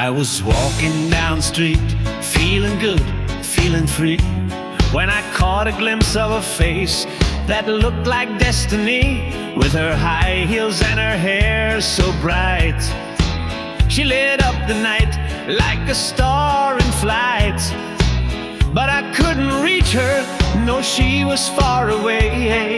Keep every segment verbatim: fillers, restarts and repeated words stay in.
I was walking down the street, feeling good, feeling free, when I caught a glimpse of a face that looked like destiny, with her high heels and her hair so bright. She lit up the night like a star in flight, but I couldn't reach her, no, she was far away,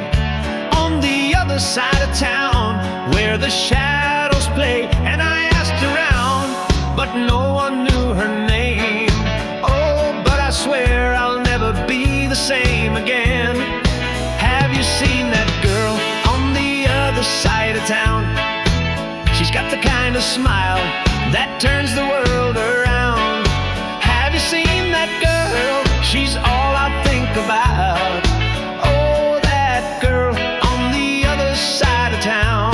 on the other side of town, where the shadows play. And I asked around, but no one knew her name. Oh, but I swear I'll never be the same again. Have you seen that girl on the other side of town? She's got the kind of smile that turns the world around. Have you seen that girl? She's all I think about. Oh, that girl on the other side of town.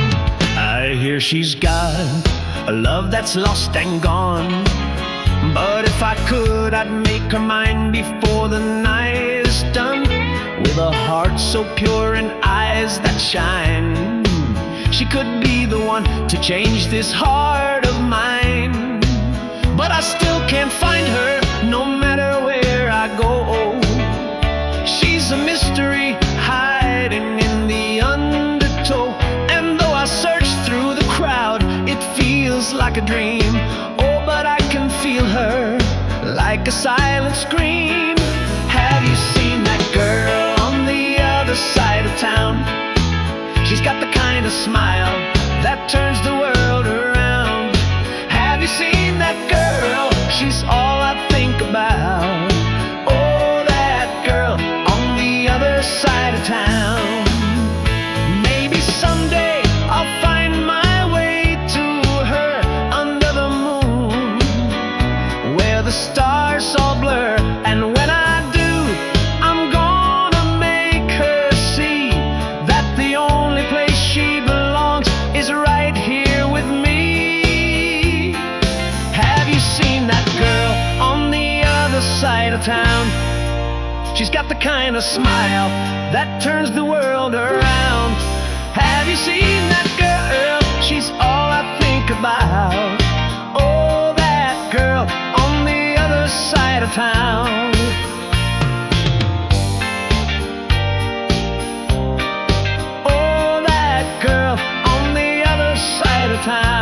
I hear she's got a love that's lost and gone, but if I could, I'd make her mine before the night is done. With a heart so pure and eyes that shine, she could be the one to change this heart of mine. But I still can't find her, no matter where I go. She's a mystery hiding in the undertow, and though I search through the crowd, it feels like a dream. Oh, but I can feel her like a silent scream. Have you seen that girl on the other side of town? She's got the kind of smile that turns the world around. Have you seen that girl? She's all I think about. Oh, that girl on the other side of town. Maybe someday I'll find my way to her under the moon, where the stars all blur, and when I do, I'm gonna make her see that the only place she belongs is right here with me. Have you seen that girl on the other side of town? She's got the kind of smile that turns the world around. Have you seen that girl? She's all I think about. Oh, that girl on the other side of town. Oh, that girl on the other side of town.